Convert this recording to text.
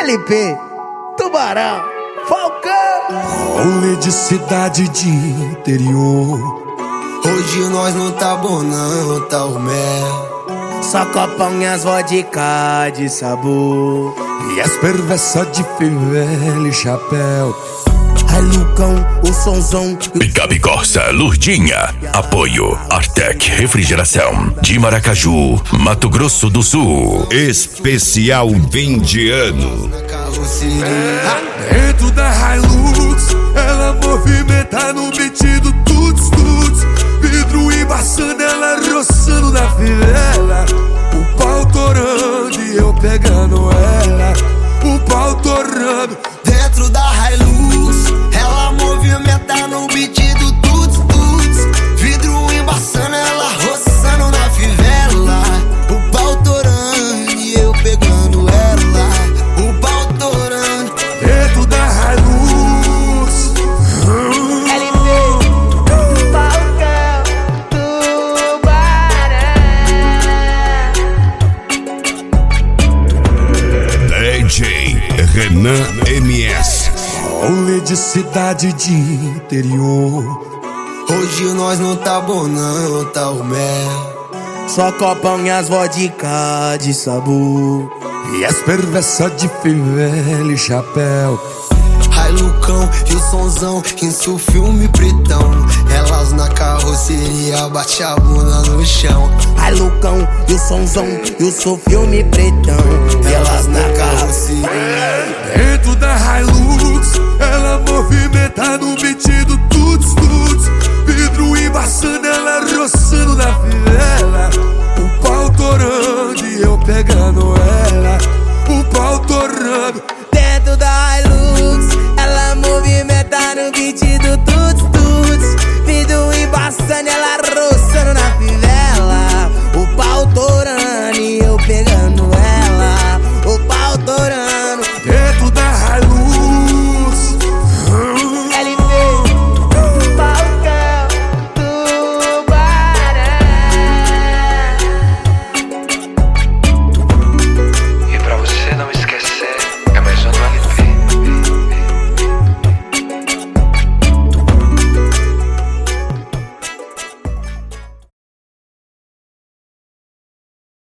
LP, Tubarão, Falcão. Rolê de cidade de interior. Hoje nós não tá bom não, tá o mel. Só copão e as vodka de sabor. E as perversas de fivela e chapéu. Ai Lucão, o sonzão. Picape Corsa Lurdinha. Apoio Artec Refrigeração de Maracaju, Mato Grosso do Sul. Especial fim de ano. Dentro da Hilux, ela movimenta no beat do tuts tuts. Vidro embaçando, ela roçando na fivela. O pau torando e eu pegando ela. O pau torando. Dentro da Hilux, ela movimenta no beat do tuts tuts. Vidro embaçando, ela roçando na fivela. O pau torando e eu pegando ela. O pau torando. Dentro da Hilux. LP, Falcão, Tubarão. DJ Renan MS. Rolê de cidade de interior. Hoje nós não tá bom não, tá o mel. Só copão e as vodka de sabor. E as perversas de fivela e chapéu. Ai Lucão e o sonzão, isso filme pretão. Elas na carroceria, bate a bunda no chão. Ai Lucão e o sonzão, eu sou filme pretão. Elas na carroceria. Dentro da Hilux, ela movimenta no beat do